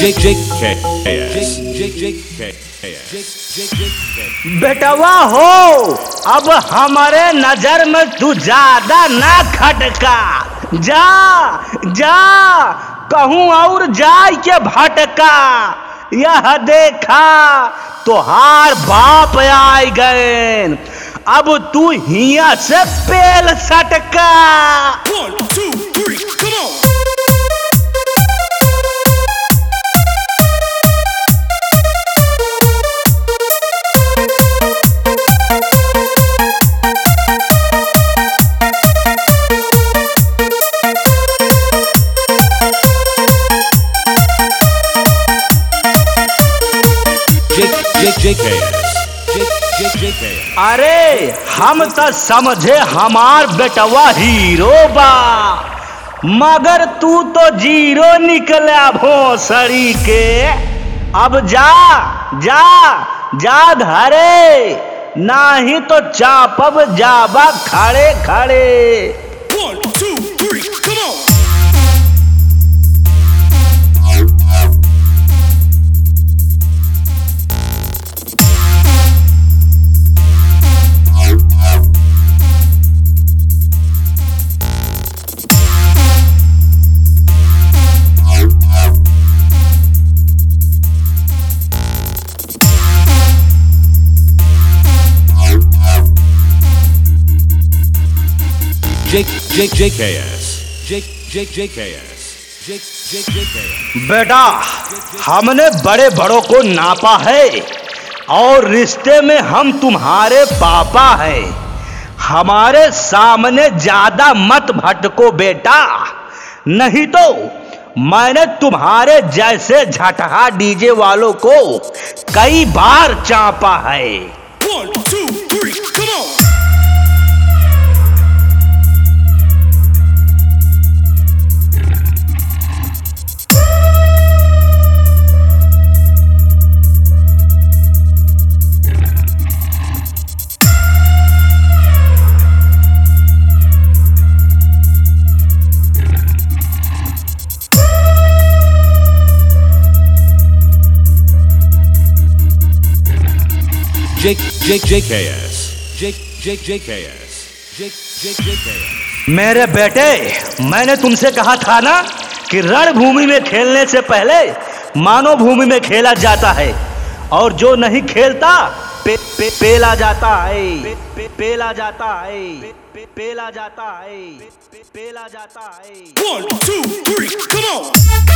बेटवा हो, अब हमारे नजर में तू ज्यादा ना खटका। जा जा कहूँ और जाय के भटका। यह देखा तोहार बाप आए गए, अब तू हिया से पेल सटका। 1, 2, 3, come on! अरे हम तो समझे हमार बेटवा हीरो बा, मगर तू तो जीरो निकला भोसड़ी के। अब जा जा जा धरे, नाही तो चापब जाबा खड़े खड़े। 1, 2, 3, come on! बेटा, हमने बड़े बड़ों को नापा है और रिश्ते में हम तुम्हारे पापा हैं। हमारे सामने ज्यादा मत भटको बेटा, नहीं तो मैंने तुम्हारे जैसे झटहा डीजे वालों को कई बार चापा है। 1, 2, 3, come on! मेरे बेटे, मैंने तुमसे कहा था ना कि रणभूमि में खेलने से पहले मानव भूमि में खेला जाता है, और जो नहीं खेलता पेला जाता है, पेला जाता है, पेला जाता है, पेला जाता है। 1, 2, 3, come on!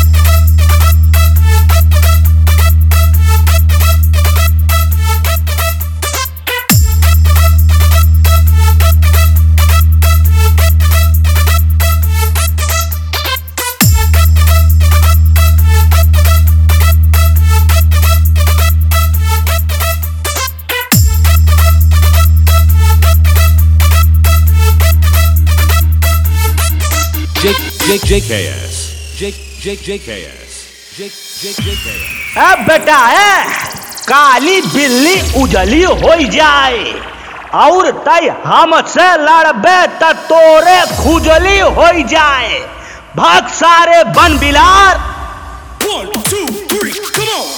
अब बेटा है, काली बिल्ली उजली हो जाए और तय हमसे लड़बे त तोरे खुजली हो जाए। भाग सारे बन बिलार। 1, 2, 3, come on!